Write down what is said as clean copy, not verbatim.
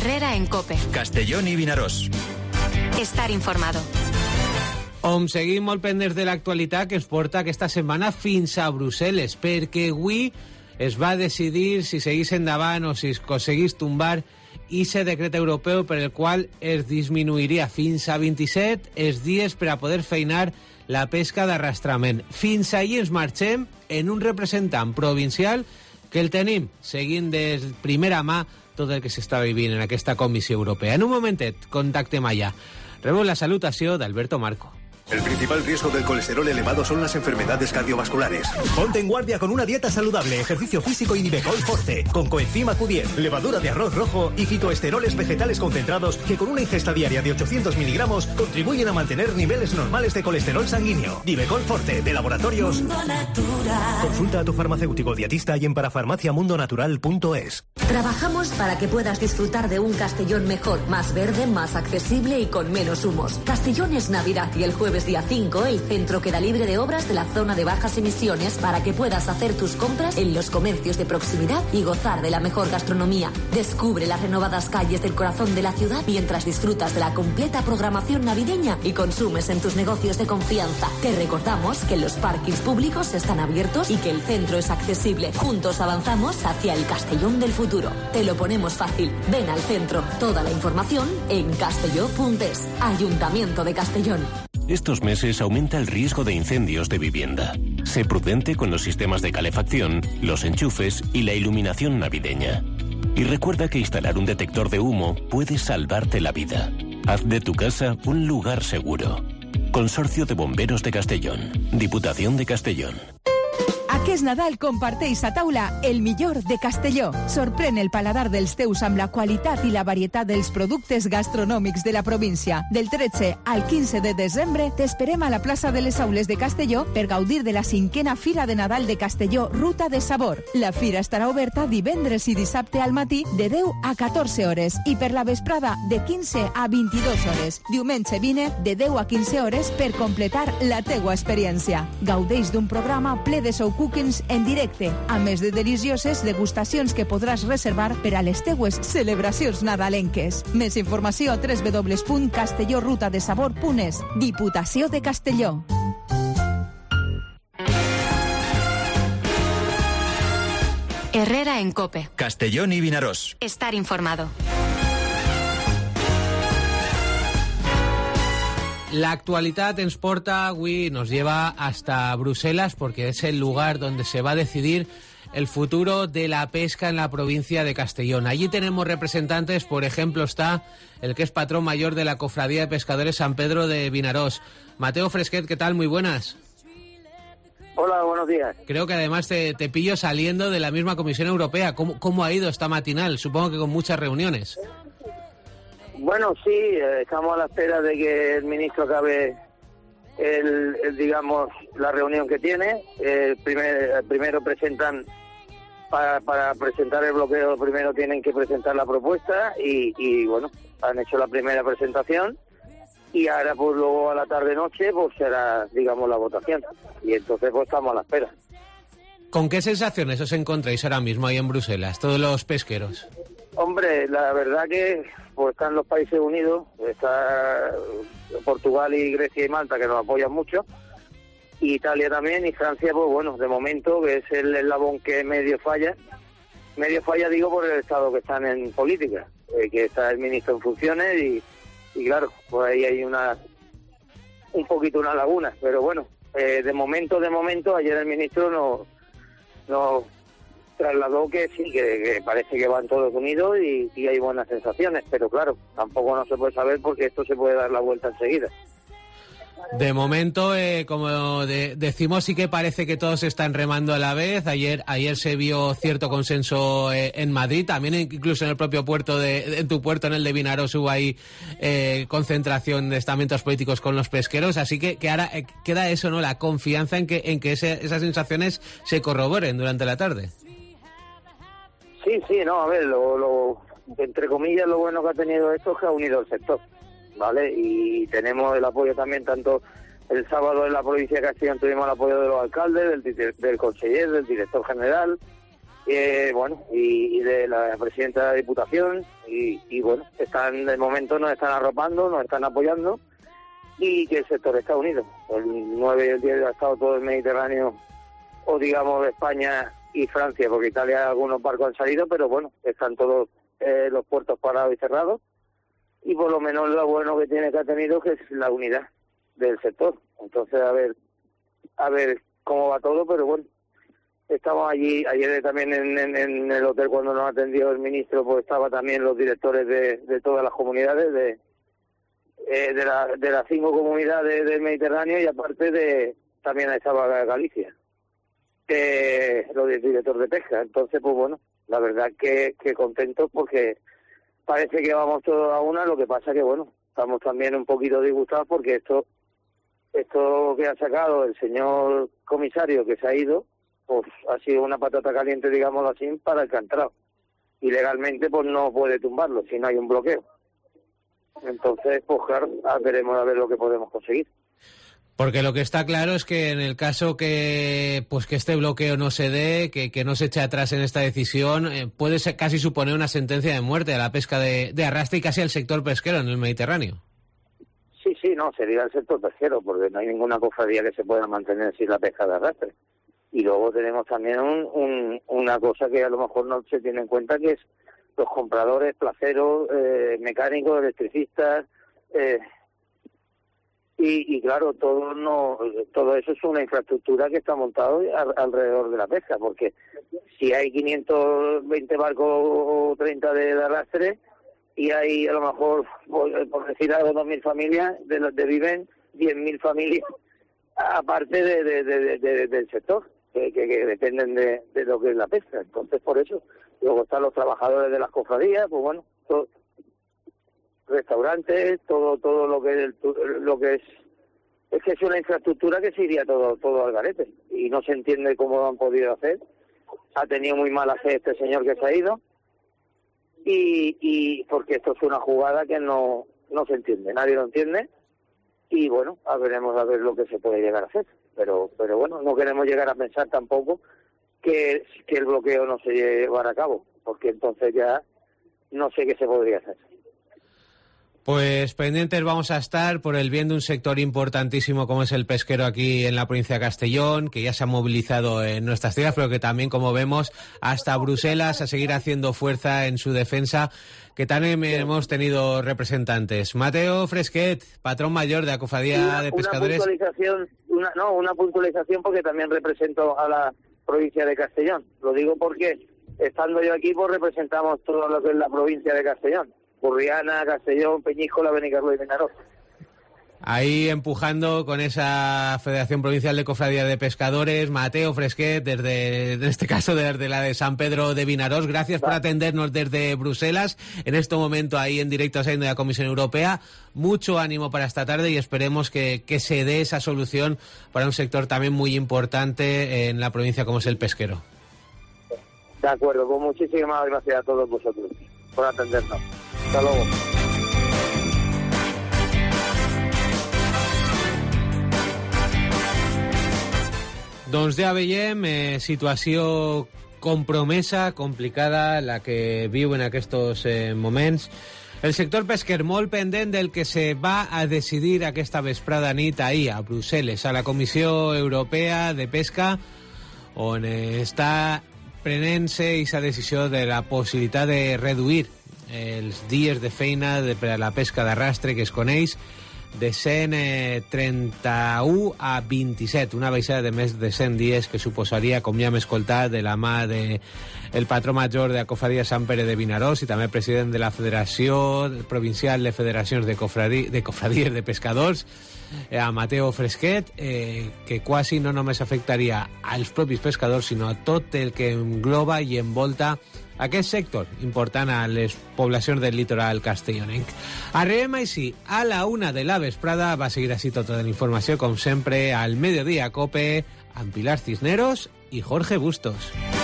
Herrera en COPE. Castellón i Vinaròs. Estar informado. Seguim molt pendents de l'actualitat que ens porta aquesta setmana fins a Brussel·les, perquè avui es va decidir si seguís endavant o si es aconseguís tombar ese decret europeu per el qual es disminuiria fins a 27 els dies per a poder feinar la pesca d'arrastrament. Fins ahir ens marxem en un representant provincial que el tenim seguint de primera mà tot el que s'està vivint en aquesta Comissió Europea. En un momentet contactem allà. Rebeu la salutació d'Alberto Marco. El principal riesgo del colesterol elevado son las enfermedades cardiovasculares. Ponte en guardia con una dieta saludable, ejercicio físico y Nivecol Forte, con coenzima Q10, levadura de arroz rojo y fitoesteroles vegetales concentrados que con una ingesta diaria de 800 miligramos contribuyen a mantener niveles normales de colesterol sanguíneo. Nivecol Forte, de Laboratorios Mundo Natural. Consulta a tu farmacéutico dietista y en parafarmaciamundonatural.es. Trabajamos para que puedas disfrutar de un Castellón mejor, más verde, más accesible y con menos humos. Castellón es Navidad y el jueves día 5 el centro queda libre de obras de la zona de bajas emisiones para que puedas hacer tus compras en los comercios de proximidad y gozar de la mejor gastronomía. Descubre las renovadas calles del corazón de la ciudad mientras disfrutas de la completa programación navideña y consumes en tus negocios de confianza. Te recordamos que los parkings públicos están abiertos y que el centro es accesible. Juntos avanzamos hacia el Castellón del futuro. Te lo ponemos fácil. Ven al centro. Toda la información en castelló.es. Ayuntamiento de Castellón. Estos meses aumenta el riesgo de incendios de vivienda. Sé prudente con los sistemas de calefacción, los enchufes y la iluminación navideña. Y recuerda que instalar un detector de humo puede salvarte la vida. Haz de tu casa un lugar seguro. Consorcio de Bomberos de Castellón. Diputación de Castellón. Aquest Nadal comparteix a taula el millor de Castelló. Sorprèn el paladar dels teus amb la qualitat i la varietat dels productes gastronòmics de la província. Del 13 al 15 de desembre t'esperem a la plaça de les Aules de Castelló per gaudir de la 5a Fira de Nadal de Castelló, Ruta de Sabor. La fira estarà oberta divendres i dissabte al matí de 10 a 14 hores i per la vesprada de 15 a 22 hores. Diumenge vine de 10 a 15 hores per completar la teua experiència. Gaudeix d'un programa ple de show cookings en directe, a més de delicioses degustacions que podràs reservar per a les teues celebracions nadalenques. Més informació a www.castellorrutadesabor.es. Diputació de Castelló. Herrera en COPE. Castellón i Vinaròs. Estar informado. La actualidad ens porta avui, nos lleva hasta Bruselas porque es el lugar donde se va a decidir el futuro de la pesca en la provincia de Castellón. Allí tenemos representantes, por ejemplo está el que es patrón mayor de la Cofradía de Pescadores San Pedro de Vinaròs. Mateo Fresquet, ¿qué tal? Muy buenas. Hola, buenos días. Creo que además te pillo saliendo de la misma Comisión Europea. ¿Cómo ha ido esta matinal? Supongo que con muchas reuniones. Bueno, sí, estamos a la espera de que el ministro acabe digamos, la reunión que tiene. Primero presentan, para presentar el bloqueo, primero tienen que presentar la propuesta y bueno, han hecho la primera presentación y ahora pues luego a la tarde-noche pues será, digamos, la votación y entonces pues estamos a la espera. ¿Con qué sensaciones os encontráis ahora mismo ahí en Bruselas, todos los pesqueros? Hombre, la verdad que pues están los países unidos, está Portugal y Grecia y Malta que nos apoyan mucho, y Italia también, y Francia, pues bueno, de momento, que es el eslabón que medio falla digo por el estado que están en política, que está el ministro en funciones y claro, pues ahí hay un poquito una laguna, pero bueno, de momento, ayer el ministro nos trasladó que sí, que parece que van todos unidos y hay buenas sensaciones, pero claro, tampoco no se puede saber porque esto se puede dar la vuelta enseguida. De momento, como decimos, sí que parece que todos están remando a la vez. Ayer se vio cierto consenso en Madrid, también incluso en el propio puerto en tu puerto, en el de Vinaròs, hubo ahí concentración de estamentos políticos con los pesqueros, así que ahora queda eso, ¿no? La confianza en que esas sensaciones se corroboren durante la tarde. Sí, no, a ver, entre comillas, lo bueno que ha tenido esto es que ha unido el sector, ¿vale? Y tenemos el apoyo también, tanto el sábado en la provincia de Castellón tuvimos el apoyo de los alcaldes, del conseller, del director general, y de la presidenta de la Diputación, y bueno, de momento nos están arropando, nos están apoyando, y que el sector está unido. El 9 y el 10 ha estado todo el Mediterráneo, o digamos España y Francia, porque Italia algunos barcos han salido, pero bueno, están todos los puertos parados y cerrados, y por lo menos lo bueno que ha tenido que es la unidad del sector. Entonces a ver cómo va todo, pero bueno, estamos allí. Ayer también en el hotel, cuando nos atendió el ministro, pues estaba también los directores de todas las comunidades de las 5 comunidades del Mediterráneo, y aparte también estaba Galicia, el director de pesca. Entonces, pues bueno, la verdad que contentos, porque parece que vamos todos a una. Lo que pasa que bueno, estamos también un poquito disgustados, porque esto que ha sacado el señor comisario, que se ha ido, pues ha sido una patata caliente, digámoslo así, para el Cantrao, y legalmente pues no puede tumbarlo si no hay un bloqueo. Entonces, pues claro, veremos a ver lo que podemos conseguir. Porque lo que está claro es que en el caso que este bloqueo no se dé, que no se eche atrás en esta decisión, puede ser casi suponer una sentencia de muerte a la pesca de arrastre y casi al sector pesquero en el Mediterráneo. Sí, no, sería el sector pesquero, porque no hay ninguna cofradía que se pueda mantener sin la pesca de arrastre. Y luego tenemos también una cosa que a lo mejor no se tiene en cuenta, que es los compradores, placeros, mecánicos, electricistas, y claro, todo eso es una infraestructura que está montado alrededor de la pesca, porque si hay 520 barcos o 30 de arrastre, y hay a lo mejor, por decir algo, 2.000 familias, de los que viven 10.000 familias, aparte del sector, que dependen de lo que es la pesca. Entonces, por eso, luego están los trabajadores de las cofradías, pues bueno, restaurantes, todo lo que es que es una infraestructura que se iría todo al garete, y no se entiende cómo lo han podido hacer. Ha tenido muy mala fe este señor que se ha ido, y porque esto es una jugada que no se entiende, nadie lo entiende, y bueno, veremos a ver lo que se puede llegar a hacer, pero bueno, no queremos llegar a pensar tampoco que el bloqueo no se llevará a cabo, porque entonces ya no sé qué se podría hacer. Pues pendientes vamos a estar por el bien de un sector importantísimo como es el pesquero aquí en la provincia de Castellón, que ya se ha movilizado en nuestras tierras, pero que también, como vemos, hasta Bruselas a seguir haciendo fuerza en su defensa, que también hemos tenido representantes. Mateo Fresquet, patrón mayor de la Cofradía de Pescadores. Una puntualización, porque también represento a la provincia de Castellón. Lo digo porque, estando yo aquí, pues representamos todo lo que es la provincia de Castellón. Burriana, Castellón, Peñíscola, Benicarló y Vinaròs. Ahí empujando con esa Federación Provincial de Cofradía de Pescadores. Mateo Fresquet, en este caso desde la de San Pedro de Vinaròs. Gracias por atendernos desde Bruselas. En este momento ahí en directo saliendo de la Comisión Europea. Mucho ánimo para esta tarde, y esperemos que se dé esa solución para un sector también muy importante en la provincia como es el pesquero. De acuerdo, pues muchísimas gracias a todos vosotros por atendernos. Hasta luego. Doncs ja veiem situació compromesa, complicada, la que viu en aquests moments. El sector pesquer molt pendent del que se va a decidir aquesta vesprada nit ahir a Brussel·les, a la Comissió Europea de Pesca, on està prenent-se aquesta decisió de la possibilitat de reduir els dies de feina per a la pesca d'arrastre, que es coneix, de 131 a 27, una baixada de més de 100 dies que suposaria, com ja hem escoltat, de la mà del patró major de la Cofradía Sant Pere de Vinaròs i també president de la Federació Provincial de Federacions de Cofradíes de Pescadors, a Mateo Fresquet, que quasi no només afectaria als propis pescadors, sinó a tot el que engloba i envolta aquest sector important a les poblacions del litoral castellonenc. Arribem així a la 1 de la vesprada. Va seguir així tota la informació, com sempre, al Mediodía Cope, amb Pilar Cisneros i Jorge Bustos.